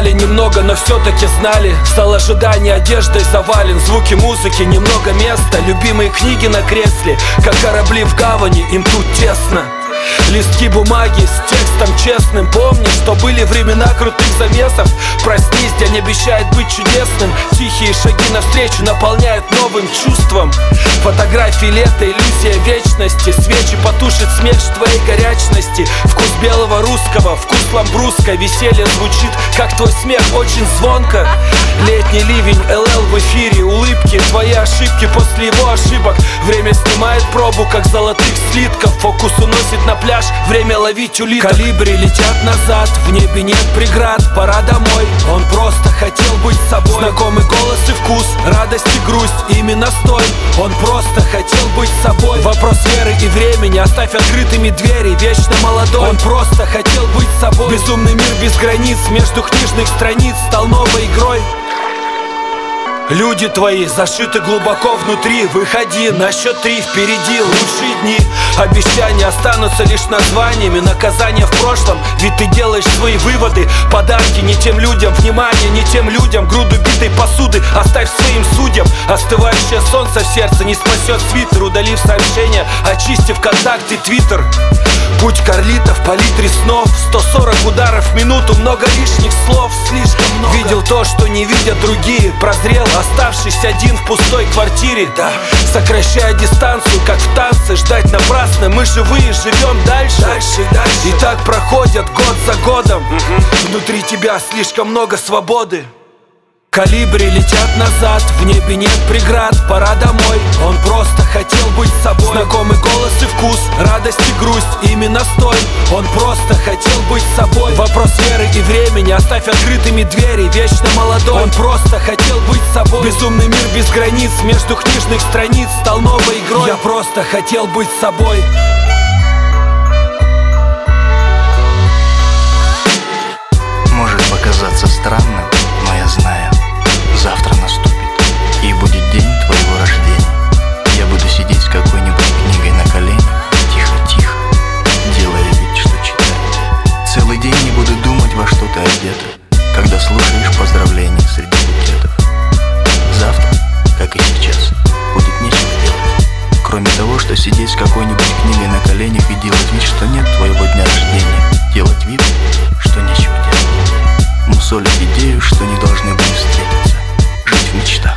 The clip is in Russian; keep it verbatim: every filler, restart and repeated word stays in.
Знали немного, но все-таки знали. Стал ожидание одеждой завален. Звуки музыки, немного места. Любимые книги на кресле, как корабли в гавани, им тут тесно. Листки бумаги с текстом честным. Помни, что были времена крутых замесов. Проснись, день обещает быть чудесным. Тихие шаги навстречу наполняют новым чувством. Фотографии лета, иллюзия вечности. Свечи потушит смех твоей горячности. Вкус белого русского, вкус ламбруско. Веселье звучит, как твой смех, очень звонко. Летний ливень, эл эл в эфире. Улыбки, твои ошибки после его ошибок. Время снимает пробу, как золотых слитков. Фокус уносит на пляж, время ловить улиток. Калибри летят назад, в небе нет преград. Пора домой, он просто хотел быть собой. Знакомый голос и вкус, радость и грусть, именно стой. Он просто хотел быть собой. Вопрос веры и времени, оставь открытыми двери. Вечно молодой, он просто хотел быть собой. Безумный мир без границ, между книжных страниц стал новой игрой. Люди твои зашиты глубоко внутри. Выходи, на счет три, впереди лучшие дни. Обещания останутся лишь названиями. Наказания в прошлом, ведь ты делаешь свои выводы. Подарки не тем людям, внимание не тем людям. Груду битой посуды оставь своим судьям. Остывающее солнце в сердце не спасет свитер. Удалив сообщения, очистив контакты, твиттер. Путь карлитов, палитре снов. Сто сорок ударов в минуту, много лишних слов. Слишком много. Видел то, что не видят другие. Прозрел, оставшись один в пустой квартире. Да, сокращая дистанцию, как в танце. Ждать напрасно, мы живые, живем дальше. Дальше, дальше. И так проходят год за годом. Угу. Внутри тебя слишком много свободы. Калибри летят назад, в небе нет преград. Пора домой, он просто хотел быть собой. Знакомый голос и вкус, радость и грусть, именно стой. Он просто хотел быть собой. Вопрос веры и времени, оставь открытыми двери. Вечно молодой, он просто хотел быть собой. Безумный мир без границ, между книжных страниц стал новой игрой. Я просто хотел быть собой. Может показаться странным, но я знаю, завтра наступит, и будет день твоего рождения. Я буду сидеть с какой-нибудь книгой на коленях, тихо-тихо, делая вид, что читаю. Целый день не буду думать, во что ты одета, когда слушаешь поздравления среди букетов. Завтра, как и сейчас, будет нечего делать, кроме того, что сидеть с какой-нибудь книгой на коленях и делать вид, что нет твоего дня рождения. Делать вид, что нечего делать. Мусолить идею, что не должны были встретиться. Жить в мечтах.